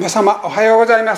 皆様おはようございます。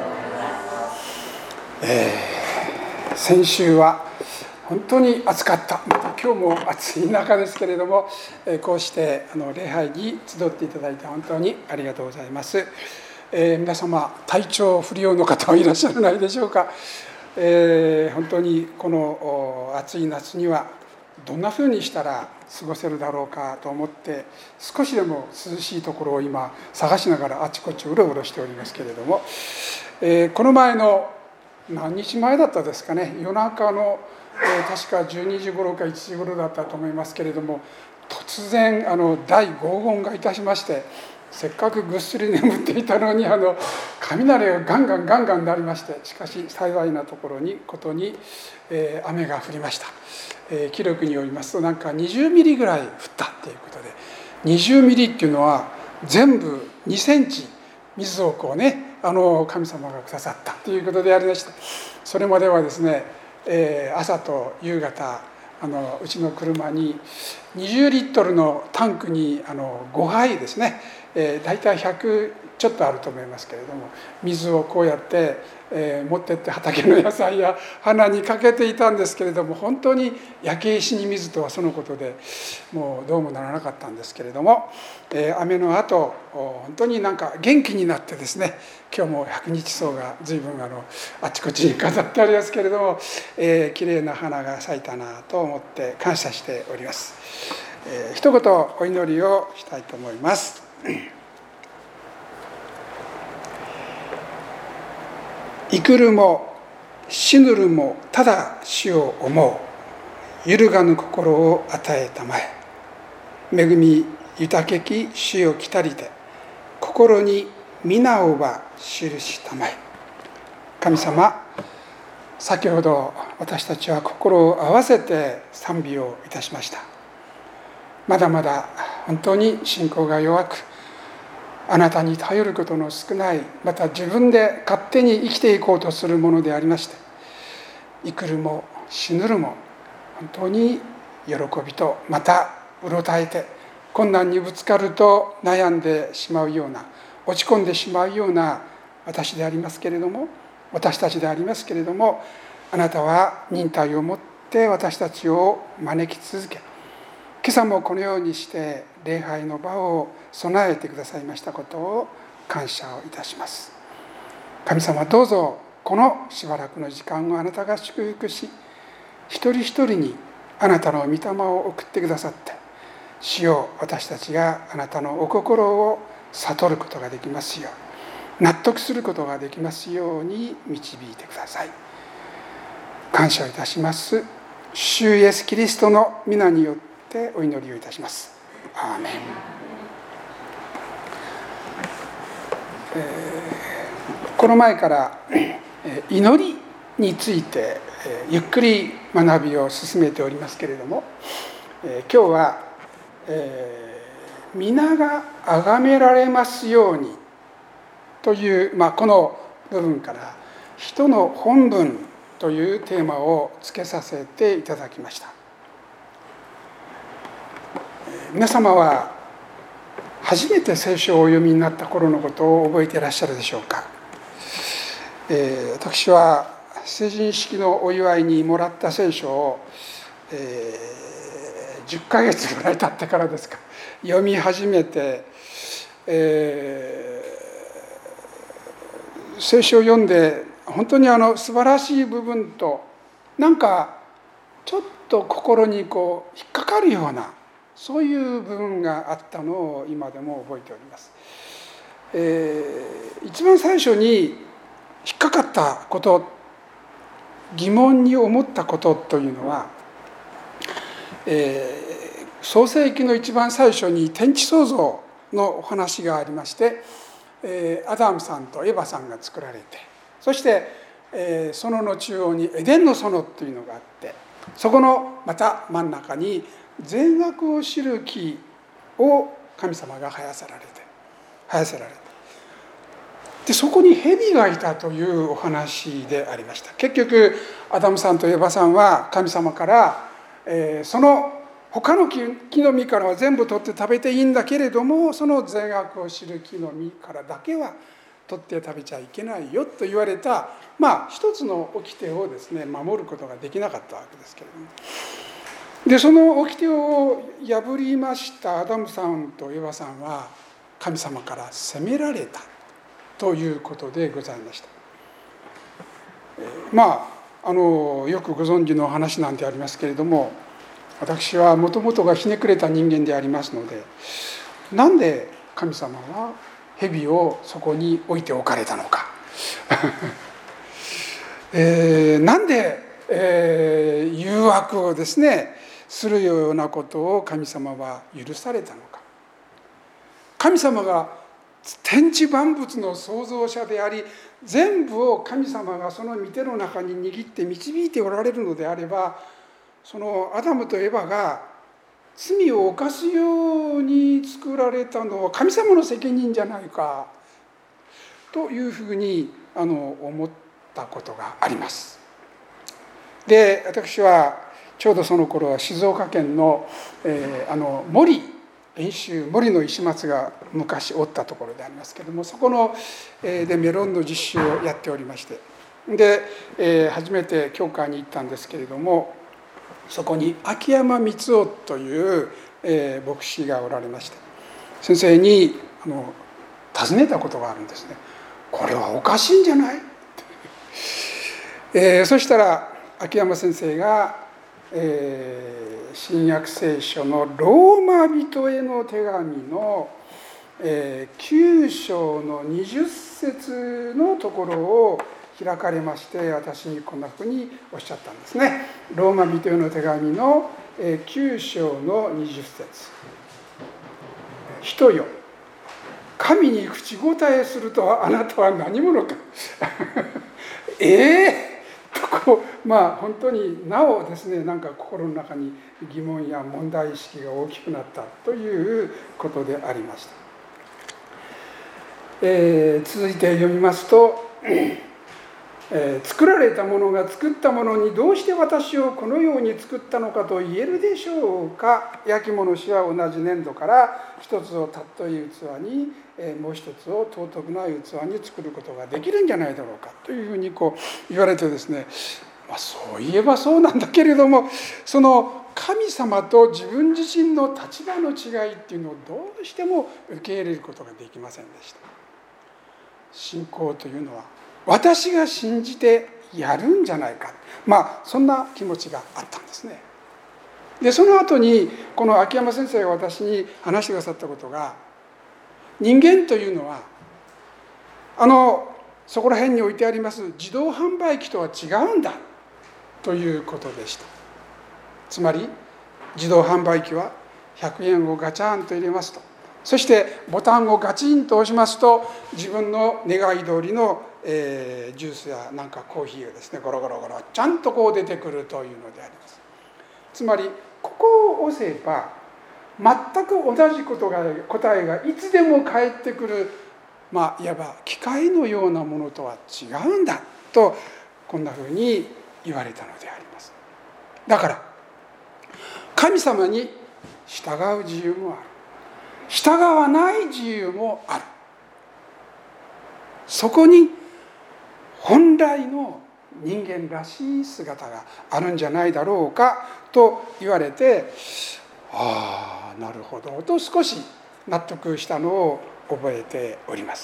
先週は本当に暑かった。また今日も暑い中ですけれども、こうして礼拝に集っていただいて本当にありがとうございます。皆様体調不良の方はいらっしゃらないでしょうか。本当にこの暑い夏にはどんなふうにしたら過ごせるだろうかと思って、少しでも涼しいところを今探しながらあちこちうろうろしておりますけれども、この前の何日前だったですかね、夜中の、確か12時頃か1時頃だったと思いますけれども、突然第5音がいたしまして、せっかくぐっすり眠っていたのに雷がガンガン鳴りまして、しかし幸いなことに、雨が降りました。記録によりますとなんか20ミリぐらい降ったということで、20ミリっていうのは全部2センチ水を神様がくださったということでありました。それまではですね、朝と夕方うちの車に20リットルのタンクに5杯ですね、大体100ちょっとあると思いますけれども、水をこうやって、持ってって畑の野菜や花にかけていたんですけれども、本当に焼け石に水とはそのことで、もうどうもならなかったんですけれども、雨の後本当になんか元気になってですね、今日も百日草が随分あちこちに飾ってありますけれども、きれいな花が咲いたなと思って感謝しております。一言お祈りをしたいと思います。生くるも死ぬるもただ主を思う、揺るがぬ心を与えたまえ。恵み豊けき主よ来たりて、心に皆をば記したまえ。神様、先ほど私たちは心を合わせて賛美をいたしました。まだまだ本当に信仰が弱く、あなたに頼ることの少ない、また自分で勝手に生きていこうとするものでありまして、生くるも死ぬるも本当に喜びとまたうろたえて、困難にぶつかると悩んでしまうような、落ち込んでしまうような私たちでありますけれども、あなたは忍耐を持って私たちを招き続け、今朝もこのようにして礼拝の場を備えてくださいましたことを感謝をいたします。神様、どうぞこのしばらくの時間をあなたが祝福し、一人一人にあなたの御霊を送ってくださって、主よ、私たちがあなたのお心を悟ることができますよう、納得することができますように導いてください。感謝をいたします。主イエスキリストの皆によってお祈りをいたします。アーメン。この前から祈りについてゆっくり学びを進めておりますけれども、今日は皆が崇められますようにという、この部分から人の本分というテーマをつけさせていただきました。皆様は初めて聖書をお読みになった頃のことを覚えていらっしゃるでしょうか。私は成人式のお祝いにもらった聖書を、10ヶ月ぐらい経ってからですか、読み始めて、聖書を読んで本当に素晴らしい部分と、なんかちょっと心に引っかかるような、そういう部分があったのを今でも覚えております。一番最初に引っかかったこと、疑問に思ったことというのは、創世記の一番最初に天地創造のお話がありまして、アダムさんとエバさんが作られて、そして園の中央にエデンの園というのがあって、そこのまた真ん中に善悪を知る木を神様が生やせられて、でそこに蛇がいたというお話でありました。結局アダムさんとエバさんは神様から、その他の木の実からは全部取って食べていいんだけれども、その善悪を知る木の実からだけは取って食べちゃいけないよと言われた、一つの掟をですね守ることができなかったわけですけれども、でその掟を破りましたアダムさんとエバさんは神様から責められたということでございました。よくご存知の話なんてありますけれども、私はもともとがひねくれた人間でありますので、なんで神様は蛇をそこに置いておかれたのかなんで、誘惑をですねするようなことを神様は許されたのか。神様が天地万物の創造者であり、全部を神様がその御手の中に握って導いておられるのであれば、そのアダムとエバが罪を犯すように作られたのは神様の責任じゃないかというふうに思ったことがあります。で、私はちょうどその頃は静岡県の遠州森の石松が昔おったところでありますけれども、そこのでメロンの実習をやっておりまして、で初めて教会に行ったんですけれども、そこに秋山光雄という牧師がおられまして、先生に尋ねたことがあるんですね。これはおかしいんじゃない？そしたら秋山先生が新約聖書のローマ人への手紙の9章の20節のところを開かれまして、私にこんなふうにおっしゃったんですね。ローマ人への手紙の9章の20節。人よ、神に口答えするとはあなたは何者か本当になおですね、なんか心の中に疑問や問題意識が大きくなったということでありました。続いて読みますと、作られたものが作ったものにどうして私をこのように作ったのかと言えるでしょうか。焼き物師は同じ粘土から一つを尊い器に、もう一つを尊くない器に作ることができるんじゃないだろうかというふうに言われてですね、そういえばそうなんだけれども、その神様と自分自身の立場の違いっていうのをどうしても受け入れることができませんでした。信仰というのは私が信じてやるんじゃないか、そんな気持ちがあったんですね。でその後にこの秋山先生が私に話してくださったことが、人間というのはそこら辺に置いてあります自動販売機とは違うんだということでした。つまり自動販売機は100円をガチャンと入れますと、そしてボタンをガチンと押しますと、自分の願い通りのジュースやなんかコーヒーがですねゴロゴロゴロちゃんと出てくるというのであります。つまりここを押せば全く同じ答えがいつでも返ってくる、いわば機械のようなものとは違うんだと、こんなふうに言われたのであります。だから神様に従う自由もある、従わない自由もある。そこに本来の人間らしい姿があるんじゃないだろうかと言われて、なるほどと少し納得したのを覚えております。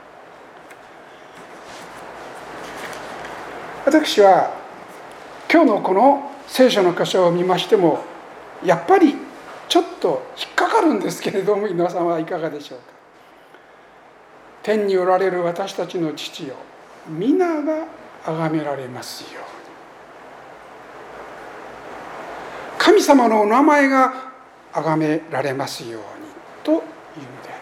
私は今日のこの聖書の箇所を見ましても、やっぱりちょっと引っかかるんですけれども、皆さんはいかがでしょうか。天におられる私たちの父よ、皆が崇められますように。神様のお名前が崇められますようにというのであ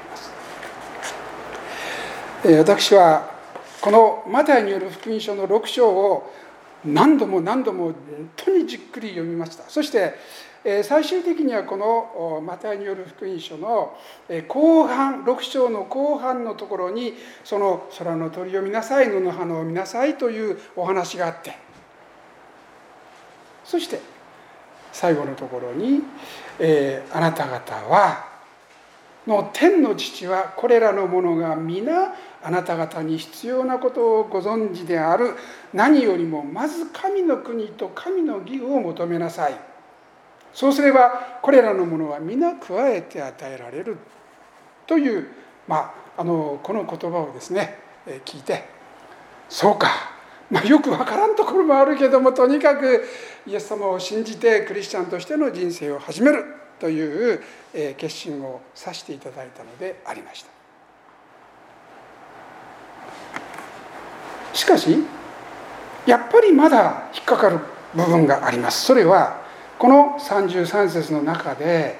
ります。私はこのマタイによる福音書の6章を何度も本当にじっくり読みました。そして最終的にはこのマタイによる福音書の後半、6章の後半のところに、その空の鳥を見なさい、野の花を見なさいというお話があって、そして最後のところに、あなた方はの天の父はこれらのものが皆あなた方に必要なことをご存知である。何よりもまず神の国と神の義を求めなさい。そうすればこれらのものは皆加えて与えられるという、この言葉をですね聞いて、そうか、よくわからんところもあるけども、とにかくイエス様を信じてクリスチャンとしての人生を始めるという決心をさせていただいたのでありました。しかしやっぱりまだ引っかかる部分があります。それはこの33節の中で、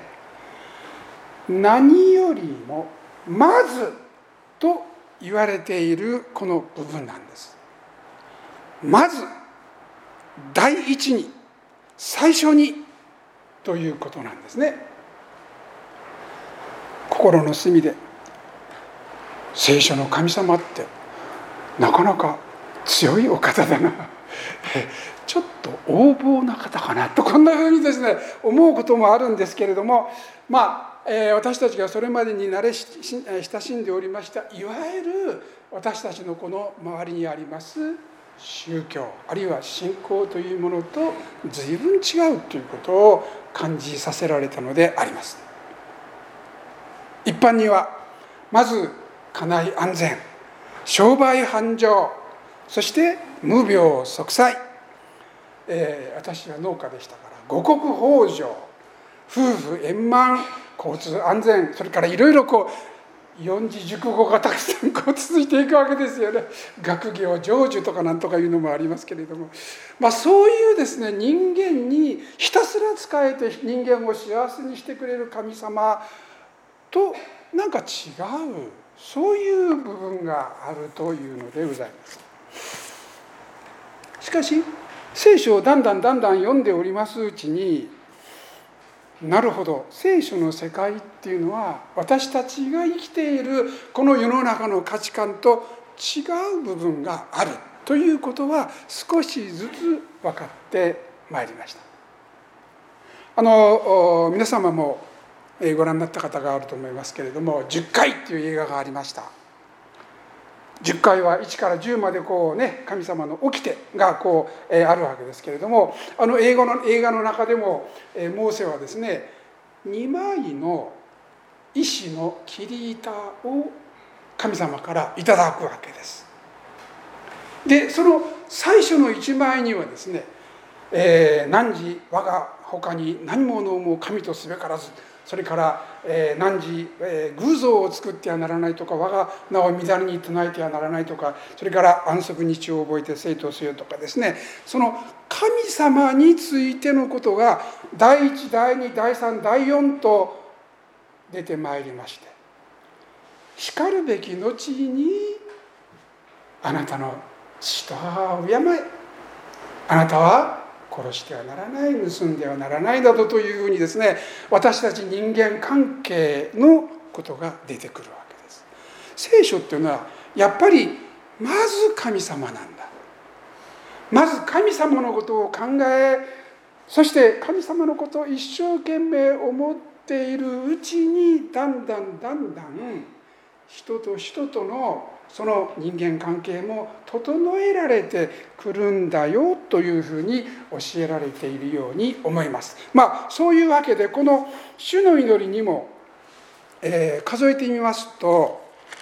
何よりもまずと言われているこの部分なんです。まず第一に、最初にということなんですね。心の隅で聖書の神様ってなかなか強いお方だな、ちょっと横暴な方かなと、こんなふうにですね思うこともあるんですけれども、私たちがそれまでに親しんでおりましたいわゆる私たちのこの周りにあります宗教あるいは信仰というものと随分違うということを感じさせられたのであります。一般にはまず家内安全、商売繁盛、そして無病息災、私は農家でしたから五穀豊穣、夫婦円満、交通安全、それからいろいろ四字熟語がたくさん続いていくわけですよね。学業成就とかなんとかいうのもありますけれども、そういうですね人間にひたすら仕えて人間を幸せにしてくれる神様となんか違う、そういう部分があるというのでございます。しかし聖書をだんだん読んでおりますうちに、なるほど、聖書の世界っていうのは私たちが生きているこの世の中の価値観と違う部分があるということは少しずつ分かってまいりました。皆様もご覧になった方があると思いますけれども、10回という映画がありました。10回は1から10まで神様の掟があるわけですけれども、映画の中でもモーセはですね2枚の石の切り板を神様からいただくわけです。でその最初の1枚にはですね「汝我が他に何者も神とすべからず」、それから汝偶像を作ってはならないとか、我が名を御座に唱えてはならないとか、それから安息日を覚えて聖とせよとかですね、その神様についてのことが第1第2第3第4と出てまいりまして、しかるべき後にあなたの父と母を敬え、あなたは殺してはならない、盗んではならないなどというふうにですね、私たち人間関係のことが出てくるわけです。聖書っていうのはやっぱりまず神様なんだ。まず神様のことを考え、そして神様のことを一生懸命思っているうちにだんだん人と人とのその人間関係も整えられてくるんだよというふうに教えられているように思います。そういうわけでこの主の祈りにも、数えてみますと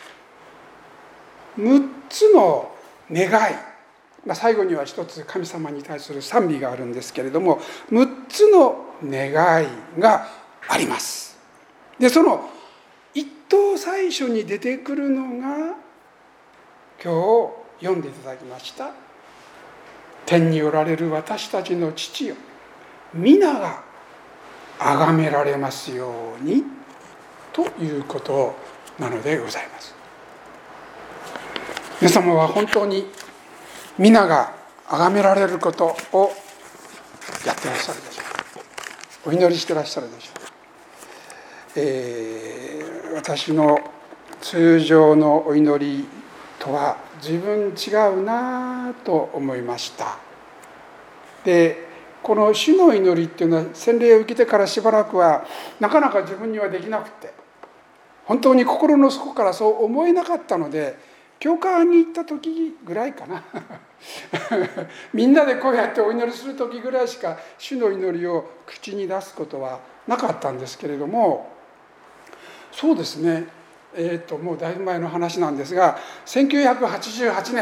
6つの願い、最後には一つ神様に対する賛美があるんですけれども、6つの願いがあります。でその一等最初に出てくるのが今日読んでいただきました「天におられる私たちの父よ、皆が崇められますように」ということなのでございます。皆様は本当に皆が崇められることをやってらっしゃるでしょうか。お祈りしてらっしゃるでしょうか。私の通常のお祈りとは随分違うなと思いました。でこの主の祈りっていうのは洗礼を受けてからしばらくはなかなか自分にはできなくて、 本当に心の底からそう思えなかったので、教会に行った時ぐらいかなみんなでこうやってお祈りする時ぐらいしか主の祈りを口に出すことはなかったんですけれども、そうですね、もうだいぶ前の話なんですが、1988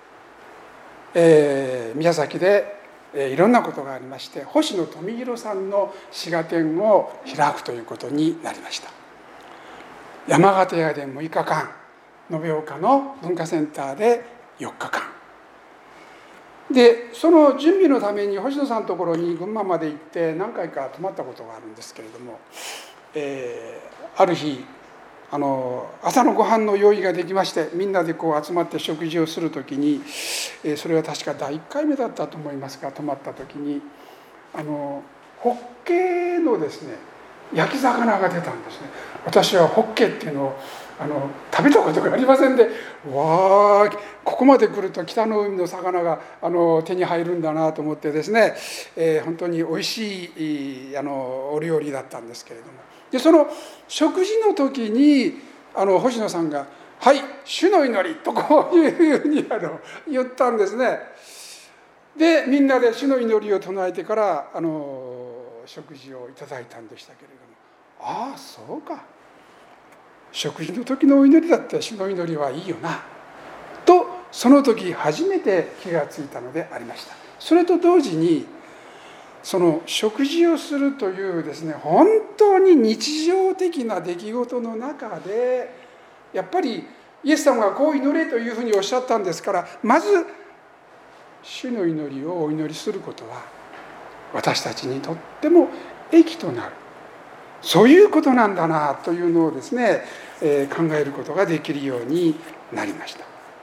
年、宮崎でいろんなことがありまして、星野富弘さんの滋賀展を開くということになりました。山形屋で6日間、延岡の文化センターで4日間で、その準備のために星野さんのところに群馬まで行って何回か泊まったことがあるんですけれども、ある日朝のご飯の用意ができまして、みんなでこう集まって食事をする時に、それは確か第1回目だったと思いますが、泊まった時にホッケのですね焼き魚が出たんですね。私はホッケっていうのを食べたことがありませんで、わあ、ここまで来ると北の海の魚が手に入るんだなと思ってですね、本当においしいお料理だったんですけれども、でその食事の時に星野さんが「はい、主の祈り」とこういうふうに言ったんですね。でみんなで主の祈りを唱えてから食事をいただいたんでしたけれども、ああそうか、食事の時のお祈りだって主の祈りはいいよなと、その時初めて気がついたのでありました。それと同時に、その食事をするというですね、本当に日常的な出来事の中で、やっぱりイエス様がこう祈れというふうにおっしゃったんですから、まず主の祈りをお祈りすることは私たちにとっても益となる、そういうことなんだなというのをですね、考えることができるようになりました。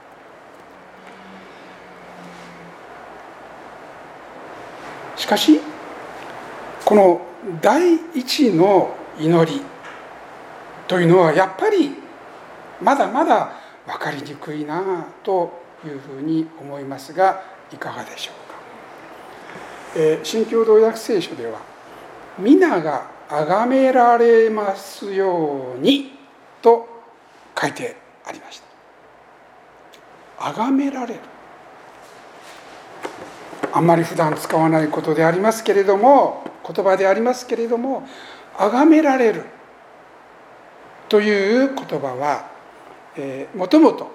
しかしこの第一の祈りというのはやっぱりまだまだ分かりにくいなというふうに思いますが、いかがでしょうか。新共同訳聖書では「皆が崇められますように」と書いてありました。崇められる、あんまり普段使わないことでありますけれども、言葉でありますけれども、崇められるという言葉は、もともと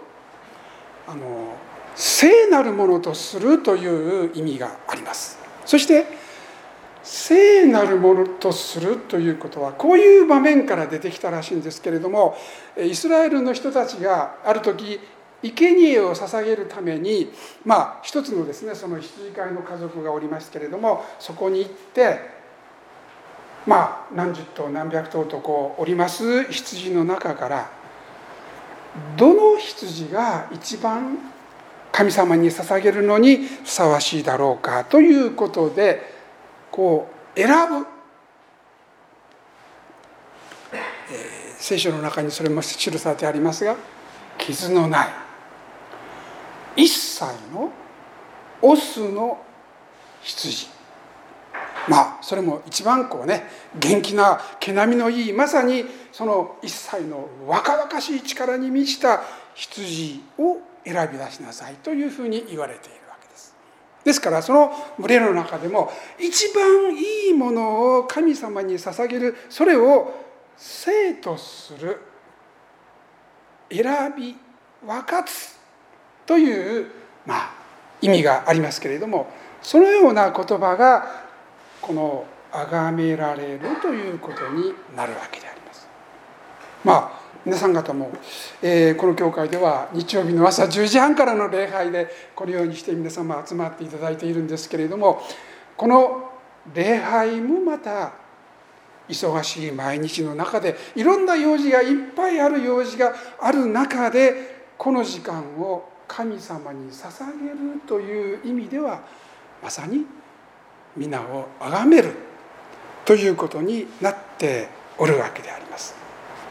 聖なるものとするという意味があります。そして聖なるものとするということはこういう場面から出てきたらしいんですけれども、イスラエルの人たちがある時生贄を捧げるために、一つのですね、その羊飼いの家族がおりますけれども、そこに行って何十頭何百頭とこうおります羊の中からどの羊が一番神様に捧げるのにふさわしいだろうかということでこう選ぶ、聖書の中にそれも記されてありますが、傷のない一歳のオスの羊、それも一番こうね、元気な毛並みのいい、まさにその一歳の若々しい力に満ちた羊を選び出しなさいというふうに言われているわけです。ですからその群れの中でも一番いいものを神様に捧げる、それを聖とする、選び分かつという意味がありますけれども、そのような言葉がこの崇められるということになるわけであります。皆さん方も、この教会では日曜日の朝10時半からの礼拝でこのようにして皆様集まっていただいているんですけれども、この礼拝もまた忙しい毎日の中でいろんな用事がいっぱいある用事がある中で、この時間を神様に捧げるという意味ではまさに皆を崇めるということになっておるわけであります。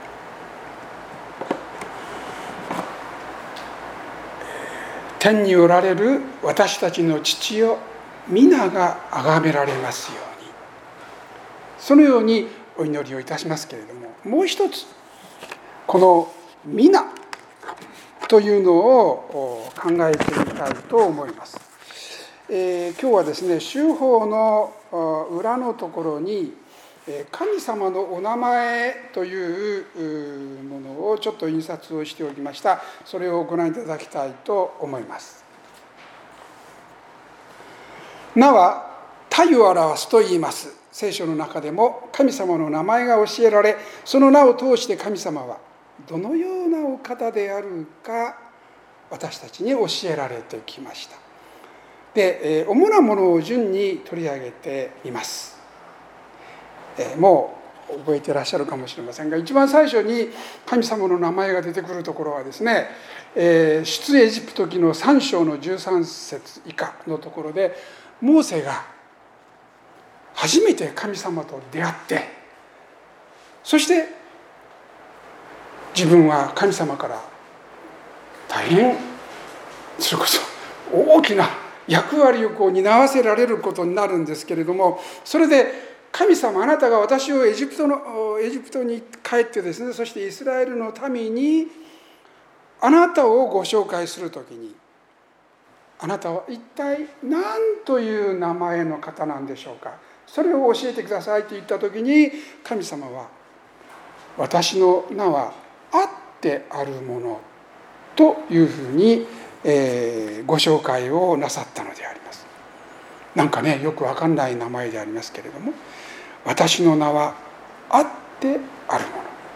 天におられる私たちの父よ、皆が崇められますように、そのようにお祈りをいたしますけれども、もう一つこの皆というのを考えてみたいと思います。今日はですね、修法の裏のところに神様のお名前というものをちょっと印刷をしておきました。それをご覧いただきたいと思います。名は体を表すと言います。聖書の中でも神様の名前が教えられ、その名を通して神様はどのようなお方であるか私たちに教えられてきました。で、主なものを順に取り上げています。もう覚えていらっしゃるかもしれませんが、一番最初に神様の名前が出てくるところはですね、出エジプト記の3章の13節以下のところで、モーセが初めて神様と出会って、そして自分は神様から大変それこそ大きな役割を担わせられることになるんですけれども、それで神様、あなたが私をエジプトに帰ってですね、そしてイスラエルの民にあなたをご紹介するときに、あなたは一体何という名前の方なんでしょうか、それを教えてくださいと言ったときに、神様は私の名はあってあるものというふうに、ご紹介をなさったのであります。なんかね、よくわかんない名前でありますけれども、私の名はあってある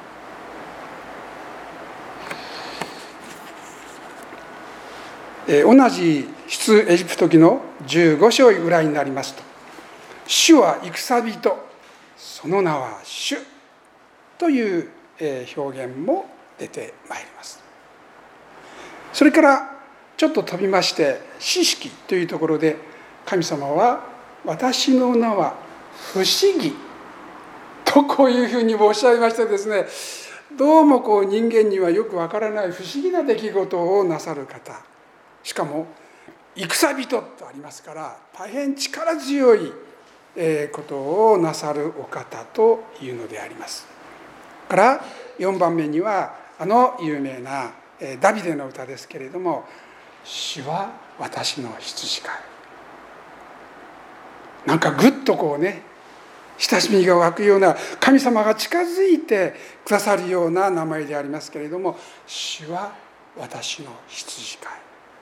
もの。同じ出エジプト記の15章ぐらいになりますと、主は戦人、その名は主という表現も出てまいります。それからちょっと飛びまして、詩式というところで、神様は私の名は不思議とこういうふうにおっしゃいましてですね、どうも人間にはよくわからない不思議な出来事をなさる方、しかも戦人とありますから大変力強いことをなさるお方というのであります。から4番目には有名なダビデの歌ですけれども、主は私の羊飼い。なんかぐっと親しみが湧くような、神様が近づいてくださるような名前でありますけれども、主は私の羊飼い。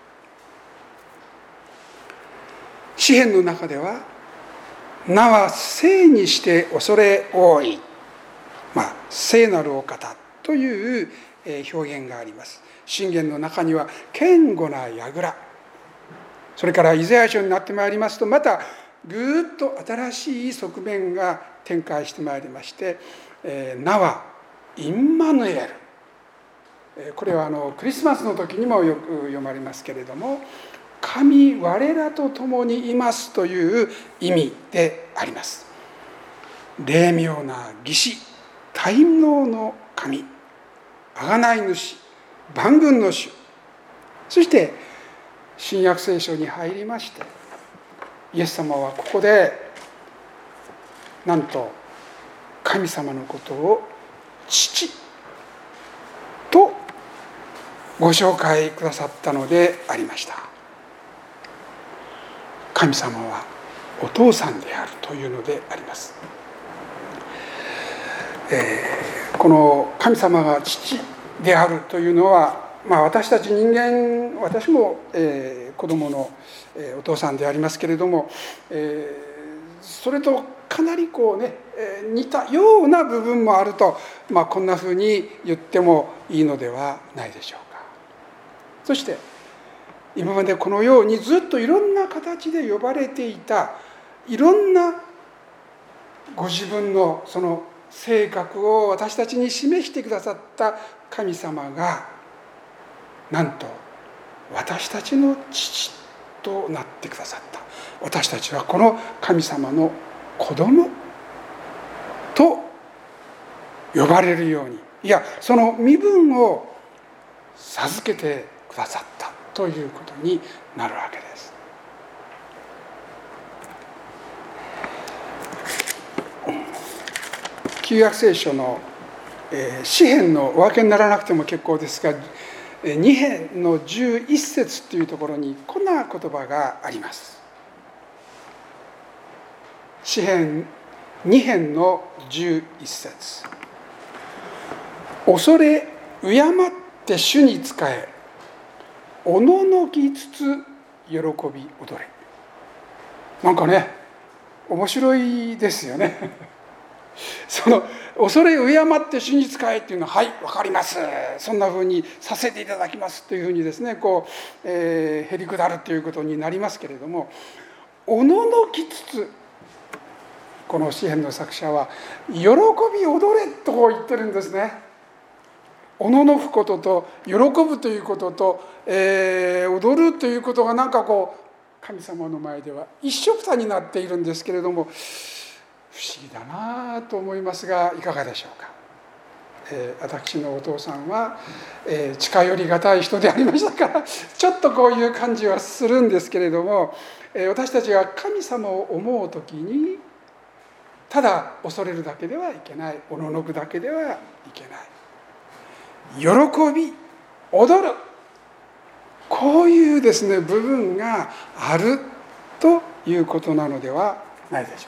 詩篇の中では、名は聖にして恐れ多い、聖なるお方という表現があります。箴言の中には堅固な櫓、それからイザヤ書になってまいりますと、またぐっと新しい側面が展開してまいりまして、名はインマヌエル、これはクリスマスの時にもよく読まれますけれども、神我らと共にいますという意味であります。霊妙な義士、大能の神、贖い主、万軍の主、そして新約聖書に入りまして、イエス様はここでなんと神様のことを父とご紹介くださったのでありました。神様はお父さんであるというのであります。この神様が父であるというのは、私たち人間、私も、子供の、お父さんでありますけれども、それとかなり似たような部分もあると、こんなふうに言ってもいいのではないでしょうか。そして今までこのようにずっといろんな形で呼ばれていた、いろんなご自分のその性格を私たちに示してくださった神様が、なんと私たちの父となってくださった。私たちはこの神様の子供と呼ばれるように、いや、その身分を授けてくださったということになるわけです。旧約聖書の詩編のお分けにならなくても結構ですが、2編の11節というところにこんな言葉があります。詩編2編の11節。恐れ敬って主に仕え、おののきつつ喜び踊れ。なんかね、面白いですよね。その恐れ敬って主に仕えっていうのは、はい、分かります、そんなふうにさせていただきますというふうにですね、へりくだるということになりますけれども、おののきつつ、この詩編の作者は喜び踊れと言ってるんですね。おののくことと喜ぶということと、踊るということがなんか神様の前では一緒くたになっているんですけれども、不思議だなと思いますが、いかがでしょうか。私のお父さんは、近寄りがたい人でありましたから、ちょっとこういう感じはするんですけれども、私たちが神様を思うときに、ただ恐れるだけではいけない、おののくだけではいけない、喜び踊る、こういうですね部分があるということなのではないでしょ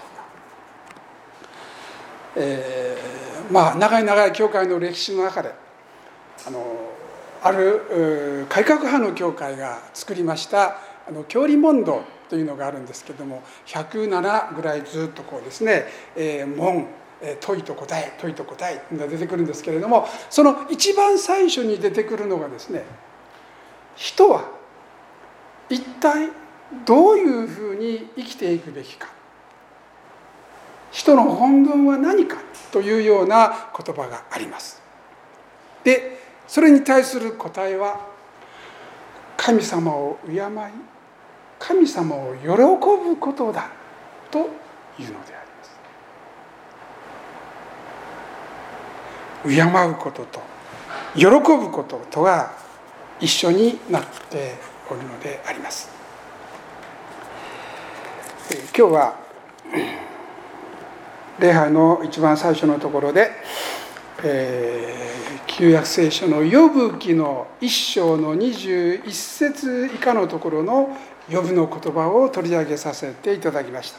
うか。長い教会の歴史の中である改革派の教会が作りました教理問答というのがあるんですけれども、107ぐらいずっとですね、問、問いと答え、問いと答えが出てくるんですけれども、その一番最初に出てくるのがですね、人は一体どういうふうに生きていくべきか、人の本分は何かというような言葉があります。で、それに対する答えは、神様を敬い、神様を喜ぶことだというのであります。敬うことと喜ぶこととが一緒になっておるのであります。今日は礼拝の一番最初のところで、旧約聖書のヨブ記の1章の21節以下のところのヨブの言葉を取り上げさせていただきました。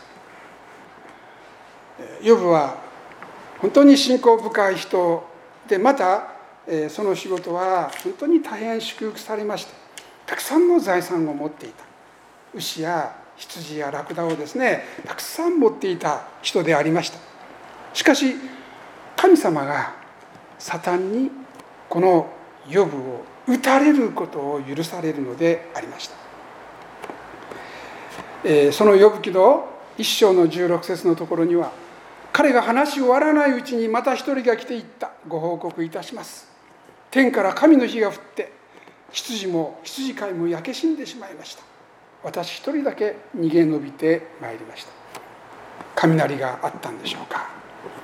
ヨブは本当に信仰深い人で、またその仕事は本当に大変祝福されまして、たくさんの財産を持っていた。牛や羊やラクダをですね、たくさん持っていた人でありました。しかし神様がサタンにこのヨブを撃たれることを許されるのでありました。そのヨブ記の1章の16節のところには、彼が話し終わらないうちにまた一人が来ていった。ご報告いたします。天から神の火が降って、羊飼いも焼け死んでしまいました。私一人だけ逃げ延びてまいりました。雷があったんでしょうか。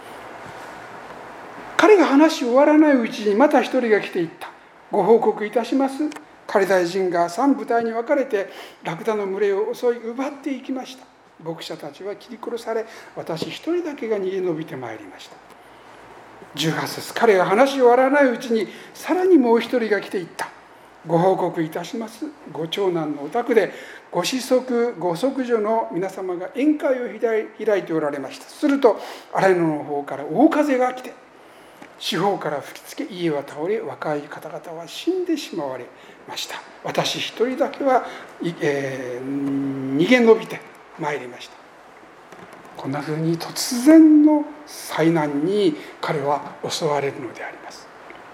彼が話し終わらないうちにまた一人が来ていった。ご報告いたします。カルダイ人が3部隊に分かれてラクダの群れを襲い奪っていきました。牧者たちは切り殺され、私一人だけが逃げ延びてまいりました。18節、彼が話し終わらないうちにさらにもう一人が来ていった。ご報告いたします。ご長男のお宅でご子息ご息女の皆様が宴会を開いておられました。すると荒野の方から大風が来て、四方から吹きつけ、家は倒れ、若い方々は死んでしまわれました。私一人だけは、逃げ延びてまいりました。こんなふうに突然の災難に彼は襲われるのであります。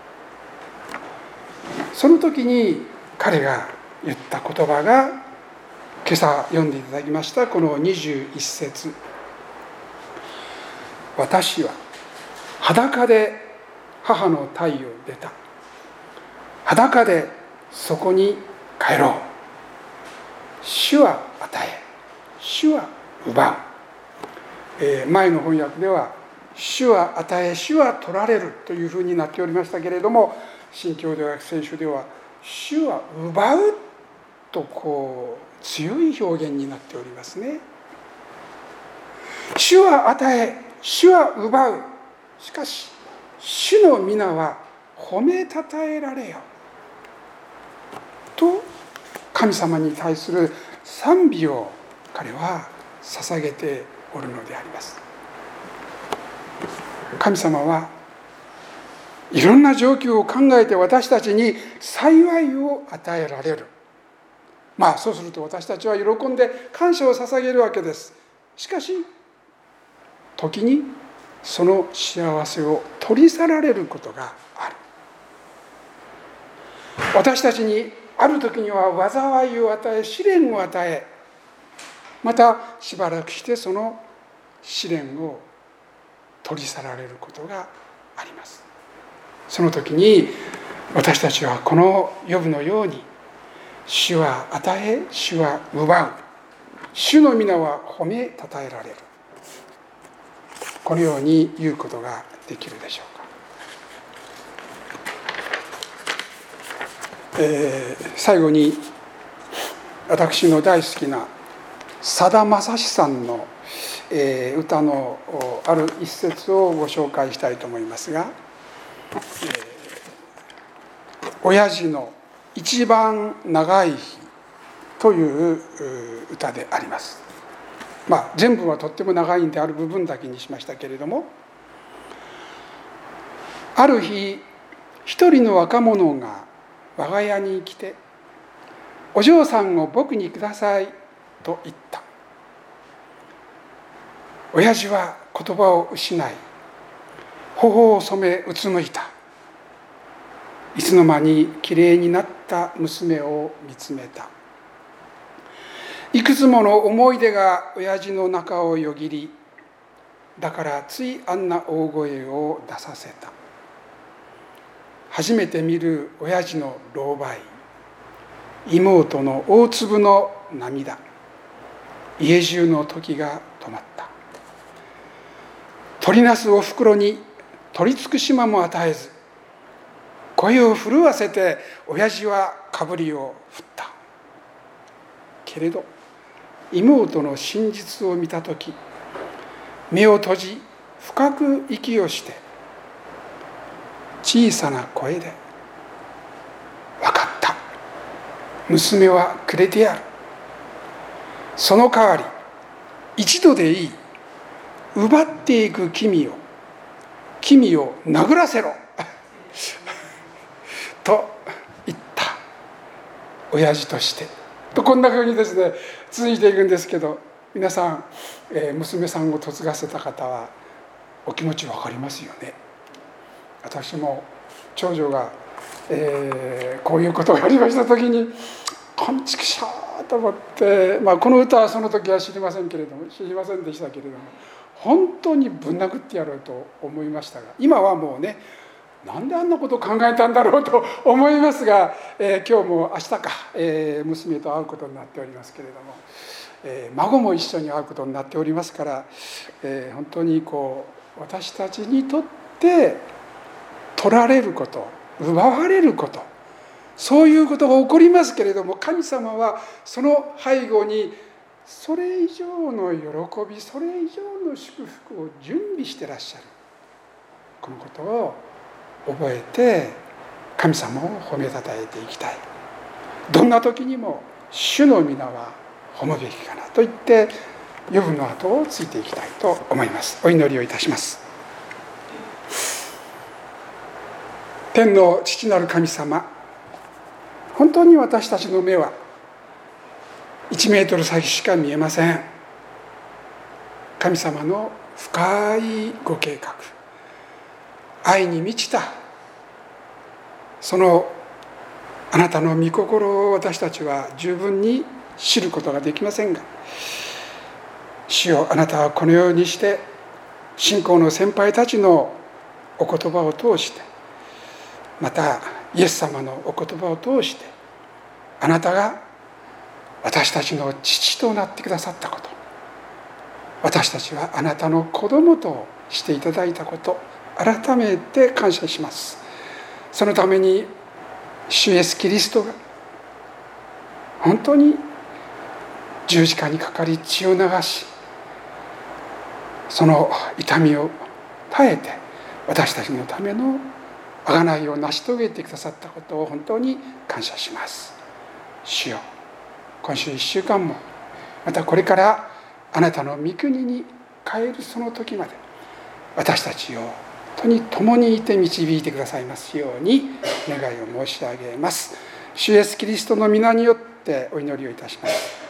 その時に彼が言った言葉が、今朝読んでいただきましたこの21節。私は裸で母の胎を出た。裸でそこに帰ろう。主は与え、主は奪う。前の翻訳では主は与え、主は取られるというふうになっておりましたけれども、新共同訳聖書では主は奪うと強い表現になっておりますね。主は与え、主は奪う。しかし主の皆は褒めたたえられよと神様に対する賛美を彼は捧げておるのであります。神様はいろんな状況を考えて私たちに幸いを与えられる。そうすると私たちは喜んで感謝を捧げるわけです。しかし時にその幸せを取り去られることがある。私たちにある時には災いを与え、試練を与え、またしばらくしてその試練を取り去られることがあります。その時に私たちはこのヨブのように、主は与え、主は奪う、主の皆は褒めたたえられる、このように言うことができるでしょうか。最後に私の大好きなさだまさしさんの、歌のある一節をご紹介したいと思いますが、親父の一番長い日という歌であります。全部はとっても長いんである部分だけにしましたけれども、ある日一人の若者が我が家に来て、お嬢さんを僕にくださいと言った。親父は言葉を失い、頬を染めうつむいた。いつの間にきれいになった娘を見つめた。いくつもの思い出が親父の中をよぎり、だからついあんな大声を出させた。初めて見る親父の狼狽、妹の大粒の涙、家中の時が止まった。取りなすお袋に取りつく島も与えず、声を震わせて親父はかぶりを振った。けれど妹の真実を見たとき、目を閉じ深く息をして小さな声で、分かった、娘はくれてやる。その代わり一度でいい、奪っていく君を殴らせろと言った。親父としてと、こんなふうにですね続いていくんですけど、皆さん、娘さんを嫁がせた方はお気持ち分かりますよね。私も長女が、こういうことをやりました時に、こんちくしょーと思って、この歌はその時は知りませんでしたけれども、本当にぶん殴ってやろうと思いましたが、今はもうね、なんであんなことを考えたんだろうと思いますが、今日も明日か、娘と会うことになっておりますけれども、孫も一緒に会うことになっておりますから、本当に私たちにとって取られること、奪われること、そういうことが起こりますけれども、神様はその背後にそれ以上の喜び、それ以上の祝福を準備してらっしゃる。このことを覚えて神様を褒めたたえていきたい。どんな時にも主の皆は褒むべきかなと言って、ヨブの後をついていきたいと思います。お祈りをいたします。天の父なる神様、本当に私たちの目は1メートル先しか見えません。神様の深いご計画、愛に満ちたそのあなたの御心を私たちは十分に知ることができませんが、主よ、あなたはこのようにして信仰の先輩たちのお言葉を通して、またイエス様のお言葉を通して、あなたが私たちの父となってくださったこと、私たちはあなたの子供としていただいたこと、改めて感謝します。そのために主イエスキリストが本当に十字架にかかり血を流し、その痛みを耐えて私たちのための贖いを成し遂げてくださったことを本当に感謝します。主よ、今週1週間もまたこれからあなたの御国に帰るその時まで私たちを本当に共にいて導いてくださいますように願いを申し上げます。主イエスキリストの皆によってお祈りをいたします。